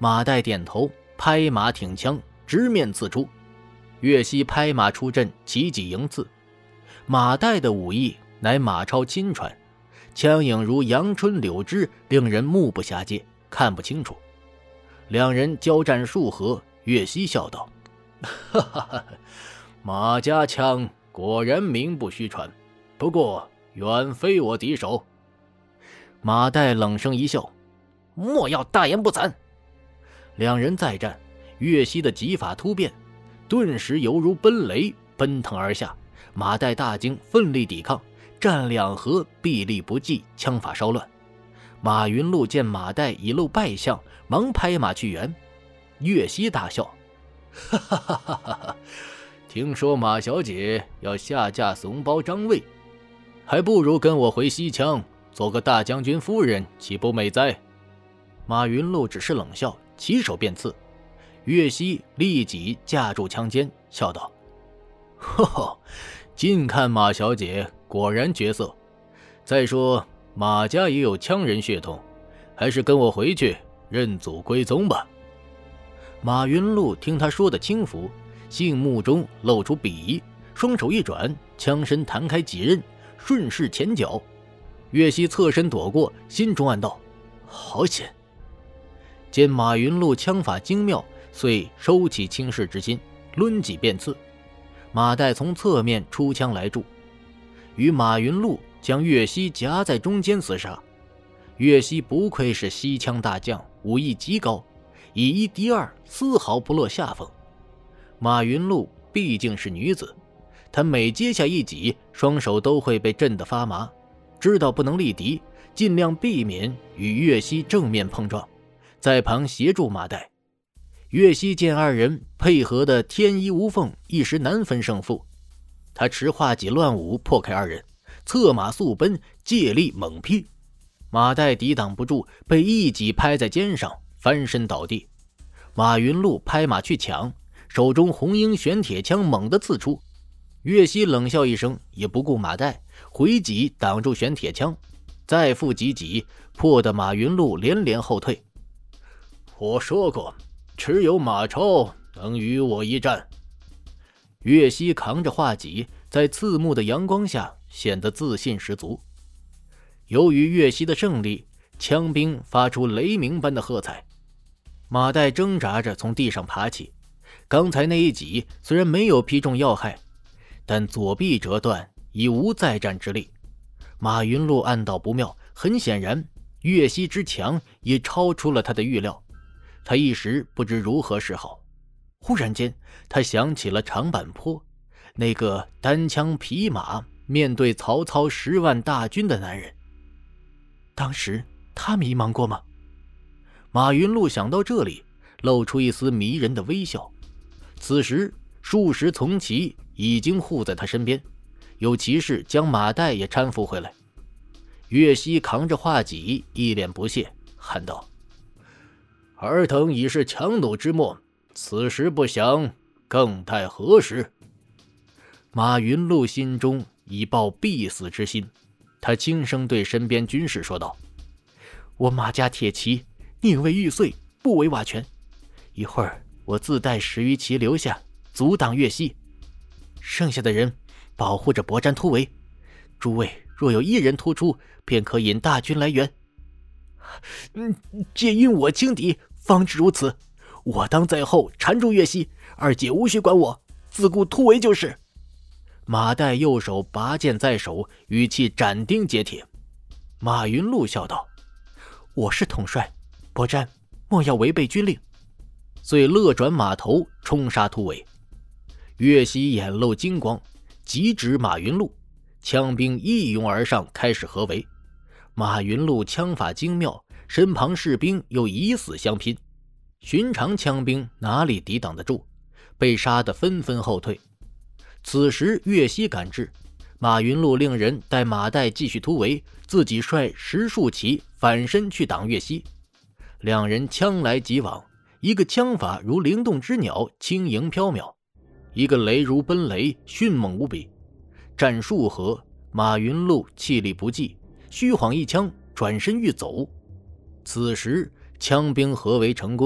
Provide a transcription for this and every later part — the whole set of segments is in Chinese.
马岱点头，拍马挺枪，直面刺出。岳西拍马出阵，齐戟迎刺。马岱的武艺乃马超亲传，枪影如阳春柳枝，令人目不暇接，看不清楚。两人交战数合，岳西笑道：哈哈哈，马家枪果然名不虚传，不过远非我敌手。马岱冷声一笑：莫要大言不惭。两人再战，岳西的戟法突变，顿时犹如奔雷奔腾而下。马岱大惊，奋力抵抗，战两合，臂力不济，枪法稍乱。马云禄见马岱已露败相，忙拍马去援。岳西大笑：哈哈哈哈哈！听说马小姐要下嫁怂包张卫，还不如跟我回西羌，做个大将军夫人，岂不美哉？马云禄只是冷笑，起手便刺。岳西立即架住枪尖，笑道：呵呵，近看马小姐果然绝色。再说马家也有羌人血统，还是跟我回去认祖归宗吧。马云禄听他说的轻浮，杏目中露出鄙夷，双手一转，枪身弹开几刃，顺势前脚。岳西侧身躲过，心中暗道：好险。见马云禄枪法精妙，遂收起轻视之心，抡戟便刺。马岱从侧面出枪来助，与马云禄将岳西夹在中间厮杀。岳西不愧是西羌大将，武艺极高，以一敌二，丝毫不落下风。马云禄毕竟是女子，她每接下一戟，双手都会被震得发麻，知道不能力敌，尽量避免与岳西正面碰撞，在旁协助马岱。岳西见二人配合的天衣无缝，一时难分胜负。他持画戟乱舞，破开二人，策马速奔，借力猛劈。马岱抵挡不住，被一戟拍在肩上，翻身倒地。马云禄拍马去抢，手中红缨玄铁枪猛地刺出。岳西冷笑一声，也不顾马岱，回戟挡住玄铁枪，再复几戟，破得马云禄连连后退。我说过，只有马超能与我一战。岳西扛着画戟，在刺目的阳光下显得自信十足。由于岳西的胜利，枪兵发出雷鸣般的喝彩。马岱挣扎着从地上爬起，刚才那一戟虽然没有劈中要害，但左臂折断，已无再战之力。马云禄暗道不妙，很显然岳西之强也超出了他的预料。他一时不知如何是好。忽然间，他想起了长坂坡，那个单枪匹马面对曹操10万大军的男人。当时他迷茫过吗？马云禄想到这里，露出一丝迷人的微笑。此时数十从骑已经护在他身边，有骑士将马岱也搀扶回来。岳西扛着画戟，一脸不屑，喊道：尔等已是强弩之末，此时不降，更待何时？马云禄心中已抱必死之心，他轻声对身边军士说道：我马家铁骑宁为玉碎，不为瓦全，一会儿我自带10余骑留下，阻挡岳西，剩下的人保护着伯瞻突围，诸位若有一人突出，便可引大军来援。皆因我轻敌，方知如此。我当在后缠住岳西，二姐无需管我，自顾突围就是。马岱右手拔剑在手，语气斩钉截铁。马云禄笑道：我是统帅，伯瞻莫要违背军令。遂勒转马头，冲杀突围。岳西眼露金光，急指马云禄，枪兵一拥而上，开始合围。马云禄枪法精妙，身旁士兵又以死相拼，寻常枪兵哪里抵挡得住，被杀得纷纷后退。此时岳西赶至，马云禄令人带马岱继续突围，自己率10数骑反身去挡岳西。两人枪来戟往，一个枪法如灵动之鸟，轻盈飘渺，一个雷如奔雷，迅猛无比。战数合，马云禄气力不济，虚晃一枪，转身欲走。此时枪兵合围成功，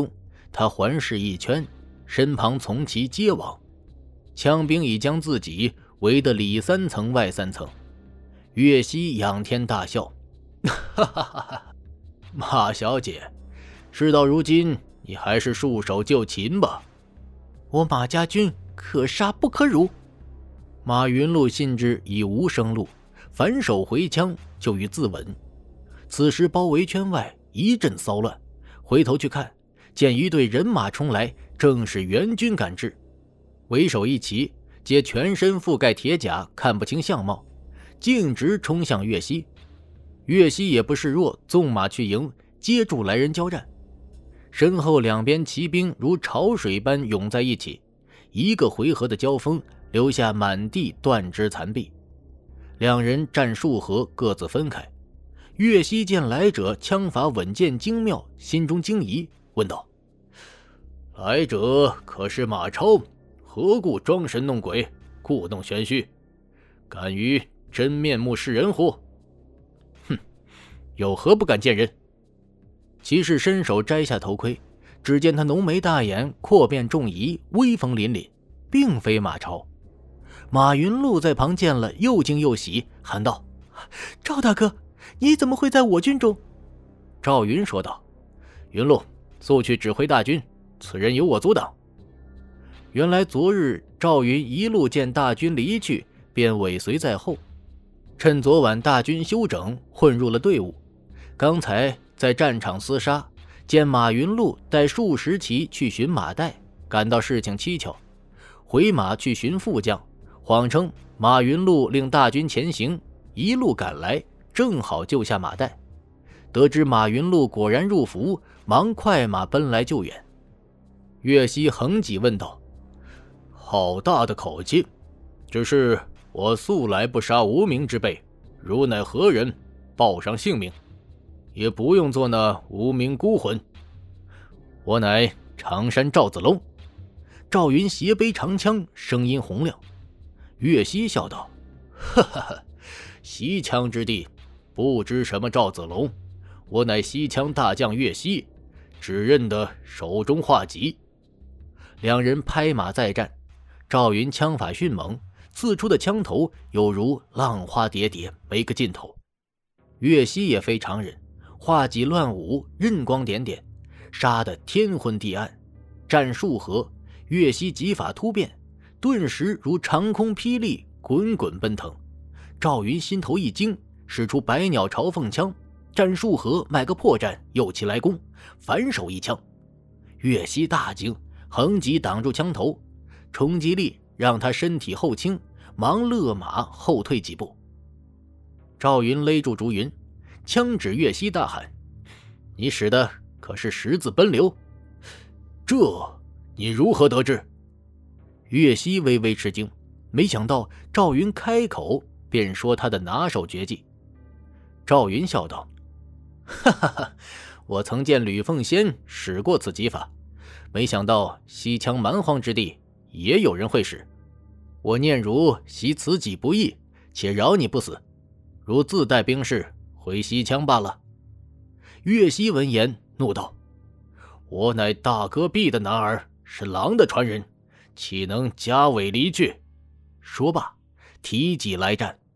他环视一圈，身旁从其皆亡，枪兵已将自己围得里3层外3层。岳西仰天大笑，哈哈哈哈！马小姐，事到如今，你还是束手就擒吧。我马家军可杀不可辱。马云禄信之已无生路，反手回枪就欲自刎。此时包围圈外一阵骚乱，回头去看，见一队人马冲来，正是援军赶至。为首一骑，皆全身覆盖铁甲，看不清相貌，径直冲向岳西。岳西也不示弱，纵马去迎，接住来人交战。身后两边骑兵如潮水般涌在一起，一个回合的交锋留下满地断肢残壁。两人战数合，各自分开。岳西见来者枪法稳健精妙，心中惊疑，问道：来者可是马超？何故装神弄鬼，故弄玄虚？敢于真面目示人乎？哼，有何不敢见人？骑士伸手摘下头盔，只见他浓眉大眼，阔辫重仪，威风凛凛，并非马超。马云禄在旁见了，又惊又喜，喊道：赵大哥，你怎么会在我军中？赵云说道：云禄，速去指挥大军，此人有我阻挡。原来昨日赵云一路见大军离去，便尾随在后，趁昨晚大军休整，混入了队伍。刚才在战场厮杀，见马云禄带数十骑去寻马岱，感到事情蹊跷，回马去寻副将，谎称马云禄令大军前行，一路赶来，正好救下马岱。得知马云禄果然入伏，忙快马奔来救援。岳西横戟问道：好大的口气！只是我素来不杀无名之辈，如乃何人，报上性命，也不用做那无名孤魂。我乃常山赵子龙。赵云斜背长枪，声音洪亮。岳西笑道：哈哈哈，西羌之地，不知什么赵子龙，我乃西羌大将岳西，只认得手中画戟。两人拍马再战，赵云枪法迅猛，刺出的枪头有如浪花叠叠，没个尽头。岳西也非常人，画戟乱舞，刃光点点，杀得天昏地暗。战数合，岳西戟法突变，顿时如长空霹雳，滚滚奔腾。赵云心头一惊，使出百鸟朝凤枪，战数合买个破绽，又起来攻，反手一枪。岳西大惊，横戟挡住枪头，冲击力让他身体后倾，忙勒马后退几步。赵云勒住竹云，枪指岳西大喊：你使的可是十字奔流？这你如何得知？岳西微微吃惊，没想到赵云开口便说他的拿手绝技。赵云笑道：哈哈哈，我曾见吕奉先使过此戟法，没想到西羌蛮荒之地也有人会使。我念如习此戟不易，且饶你不死，如自带兵士回西羌罢了。岳西闻言怒道：我乃大戈壁的男儿，是狼的传人，岂能夹尾离去？说罢提戟来战。